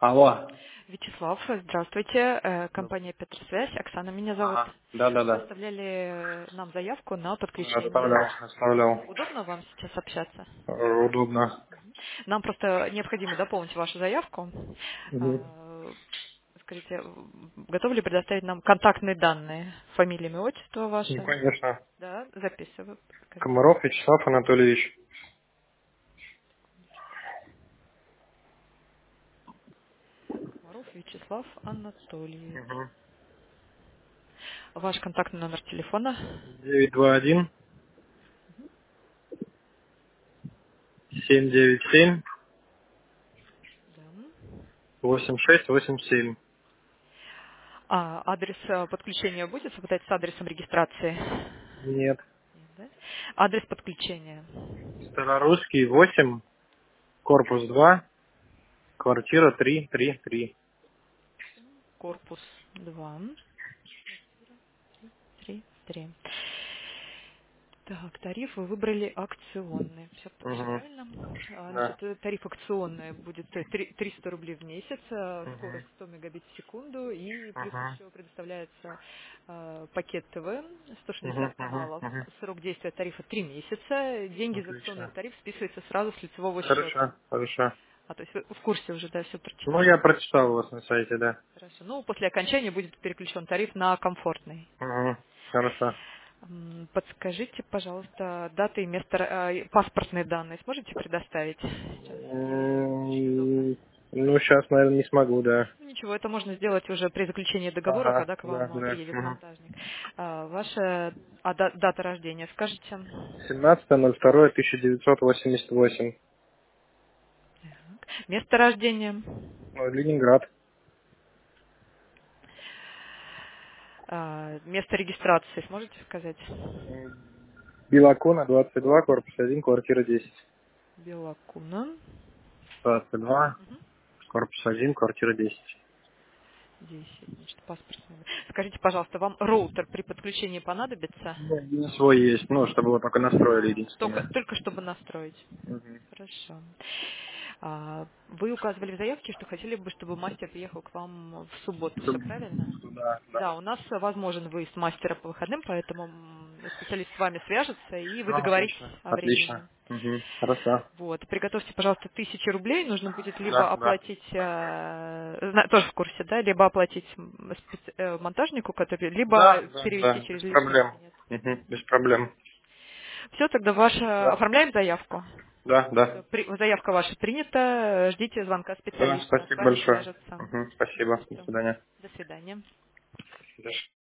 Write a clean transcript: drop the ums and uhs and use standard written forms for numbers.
Алло. Вячеслав, здравствуйте. Ну, Компания Петросвязь. Оксана меня зовут. ага. Да. Вы оставляли нам заявку на подключение. Оставлял. Удобно вам сейчас общаться? Удобно. Нам просто необходимо дополнить вашу заявку. Мгм. А, Скажите, готовы ли предоставить нам контактные данные? Фамилия, имя, отчество Ну, ваше? конечно. Да, записываю. Скажите. Комаров Вячеслав Анатольевич. Комаров Вячеслав Анатольевич. Угу. Ваш контактный номер телефона? 921 797 Да. 8687. А адрес подключения будет совпадать с адресом регистрации? Нет. Нет, да? Адрес подключения. Старорусский 8, корпус 2, квартира 333. Корпус 2, 3, 3. Так, тариф вы выбрали акционный. Все Угу. правильно. Значит, Да. тариф акционный будет 300 рублей в месяц, Угу. скорость 100 мегабит в секунду, и плюс Угу. еще предоставляется пакет ТВ, Угу. 160 Угу. каналов, Угу. срок действия тарифа 3 месяца, деньги за акционный Отлично. тариф списываются сразу с лицевого счета. Хорошо. То есть вы в курсе уже, да, все Ну, прочитали. я прочитал у вас на сайте, да. Хорошо. Ну, после окончания будет переключен тариф на комфортный. Угу. Хорошо. Подскажите, пожалуйста, даты и место, паспортные данные сможете предоставить сейчас, если удобно? Ну, сейчас, наверное, не смогу, да. Ну, ничего, это можно сделать уже при заключении договора, Ага, когда к да, вам да. приедет Угу. монтажник. Ваша дата рождения, скажите? 17.02.1988. Так. Место рождения? Ленинград. Место регистрации сможете сказать? Белокона, 22, корпус 1, квартира 10. Белокуна. 22, Мгм. корпус 1, квартира 10. 10, значит, паспортный. Скажите, пожалуйста, вам роутер при подключении понадобится? Ну, один свой есть, ну, чтобы его только настроили, единственное. Только чтобы настроить. Мгм. Хорошо. Вы указывали в заявке, что хотели бы, чтобы мастер приехал к вам в субботу. Все правильно? Да, да. Да, у нас возможен выезд мастера по выходным, поэтому специалист с вами свяжется, и вы Ну, договоритесь отлично. о времени. Отлично. Угу. Хорошо. Вот. Приготовьте, пожалуйста, 1000 рублей. Нужно будет либо Да, да. оплатить, тоже в курсе, да, либо оплатить монтажнику, который, либо перевести Да, без через личный проблем. кабинет. Угу. Без проблем. Все, тогда Да. оформляем заявку. Да. Всё, заявка ваша принята. Ждите звонка Да, специалиста. С спасибо вами большое. свяжется. Угу. Спасибо. До Всё. свидания. До свидания. До